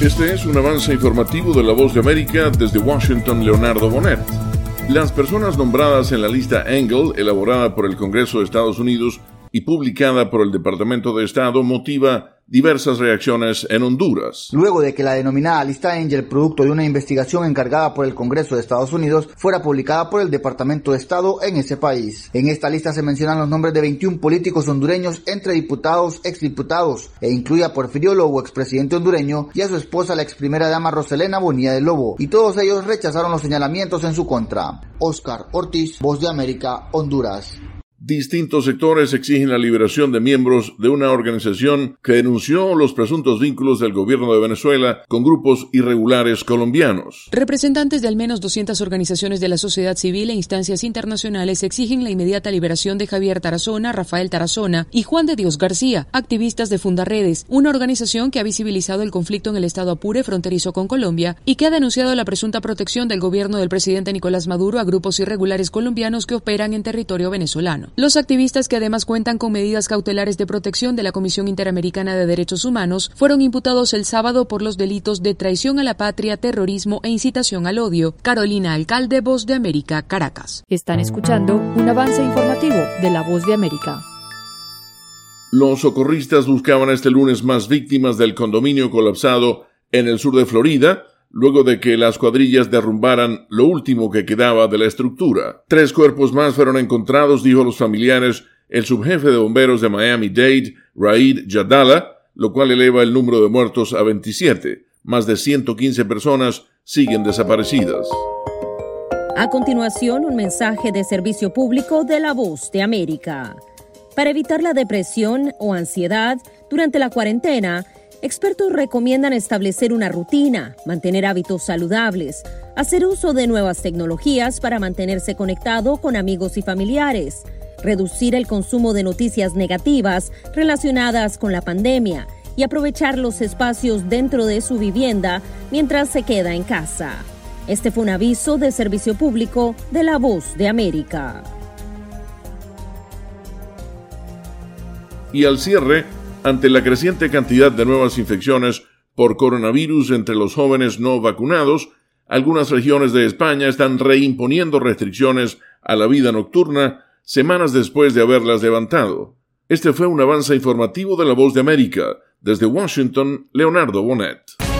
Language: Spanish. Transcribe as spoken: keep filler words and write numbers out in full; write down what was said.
Este es un avance informativo de La Voz de América. Desde Washington, Leonardo Bonet. Las personas nombradas en la lista Engel, elaborada por el Congreso de Estados Unidos y publicada por el Departamento de Estado, motiva diversas reacciones en Honduras. Luego de que la denominada lista Engel, producto de una investigación encargada por el Congreso de Estados Unidos, fuera publicada por el Departamento de Estado en ese país. En esta lista se mencionan los nombres de veintiún políticos hondureños, entre diputados, exdiputados, e incluye a Porfirio Lobo, expresidente hondureño, y a su esposa, la ex primera dama Roselena Bonilla de Lobo, y todos ellos rechazaron los señalamientos en su contra. Oscar Ortiz, Voz de América, Honduras. Distintos sectores exigen la liberación de miembros de una organización que denunció los presuntos vínculos del gobierno de Venezuela con grupos irregulares colombianos. Representantes de al menos doscientas organizaciones de la sociedad civil e instancias internacionales exigen la inmediata liberación de Javier Tarazona, Rafael Tarazona y Juan de Dios García, activistas de Fundaredes, una organización que ha visibilizado el conflicto en el estado Apure fronterizo con Colombia y que ha denunciado la presunta protección del gobierno del presidente Nicolás Maduro a grupos irregulares colombianos que operan en territorio venezolano. Los activistas, que además cuentan con medidas cautelares de protección de la Comisión Interamericana de Derechos Humanos, fueron imputados el sábado por los delitos de traición a la patria, terrorismo e incitación al odio. Carolina Alcalde, Voz de América, Caracas. Están escuchando un avance informativo de La Voz de América. Los socorristas buscaban este lunes más víctimas del condominio colapsado en el sur de Florida, luego de que las cuadrillas derrumbaran lo último que quedaba de la estructura. Tres cuerpos más fueron encontrados, dijo a los familiares el subjefe de bomberos de Miami-Dade, Raid Jadala, lo cual eleva el número de muertos a veintisiete. Más de ciento quince personas siguen desaparecidas. A continuación, un mensaje de servicio público de La Voz de América. Para evitar la depresión o ansiedad durante la cuarentena, expertos recomiendan establecer una rutina, mantener hábitos saludables, hacer uso de nuevas tecnologías para mantenerse conectado con amigos y familiares, reducir el consumo de noticias negativas relacionadas con la pandemia y aprovechar los espacios dentro de su vivienda mientras se queda en casa. Este fue un aviso de servicio público de La Voz de América. Y al cierre, ante la creciente cantidad de nuevas infecciones por coronavirus entre los jóvenes no vacunados, algunas regiones de España están reimponiendo restricciones a la vida nocturna semanas después de haberlas levantado. Este fue un avance informativo de La Voz de América. Desde Washington, Leonardo Bonet.